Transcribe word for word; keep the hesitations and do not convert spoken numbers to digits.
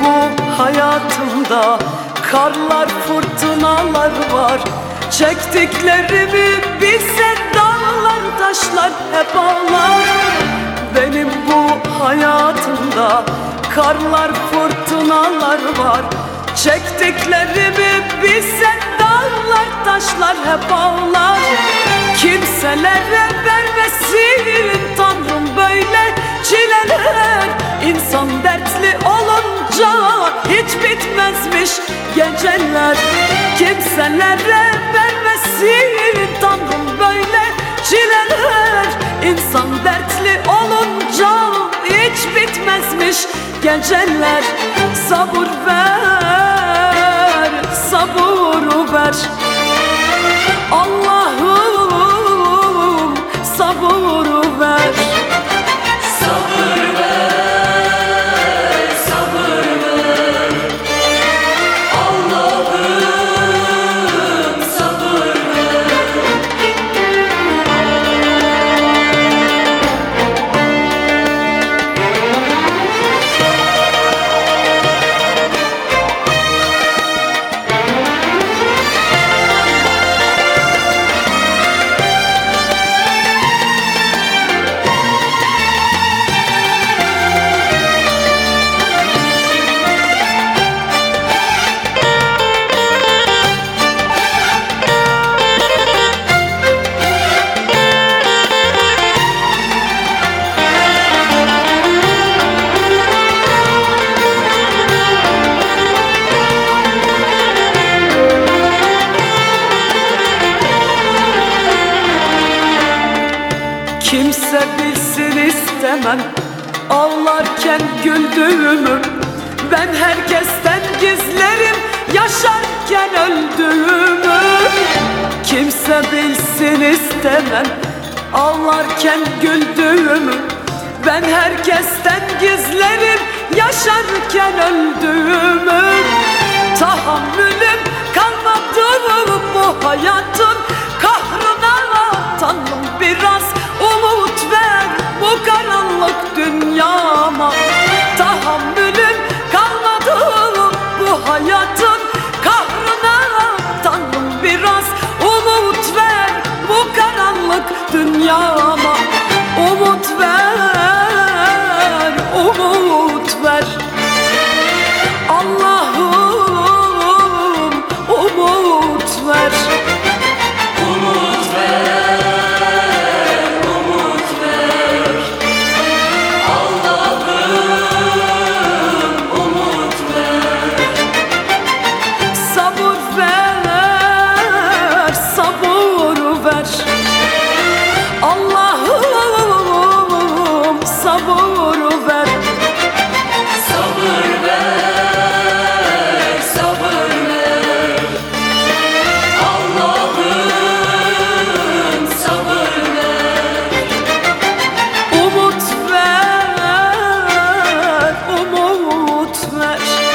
bu hayatımda karlar, fırtınalar var. Çektiklerimi bilsen dağlar, taşlar hep ağlar. Benim bu hayatımda karlar, fırtınalar var. Çektiklerimi bilsen dağlar, taşlar hep ağlar. Kimselere vermesin Tanrım böyle çileler. İnsan dertli olunca hiç bitmezmiş geceler. Kimselere vermesin Tanrım böyle çileler. İnsan dertli olunca hiç bitmezmiş geceler. Sabır ver, sabır ver Allah'ım, sabır ver. Sabır ver, sabır ver Allah'ım, sabır ver. Kimse bilsin istemem ağlarken güldüğümü. Ben herkesten gizlerim yaşarken öldüğümü. Kimse bilsin istemem ağlarken güldüğümü. Ben herkesten gizlerim yaşarken öldüğümü. Tahammülüm kalmadı bu hayatın kahrına. Tanrım biraz umut ver bu karanlık dünyama. Tahammülüm kalmadı bu hayatın kahrına. Tanrım biraz umut ver bu karanlık dünyama. Umut ver, umut ver Allah'ım, umut ver. Umut ver, umut ver Allah'ım, umut ver. Sabır ver, sabır ver Allah'ım, sabır ver. Sabır ver, sabır ver Allah'ım, sabır ver. Umut ver, umut ver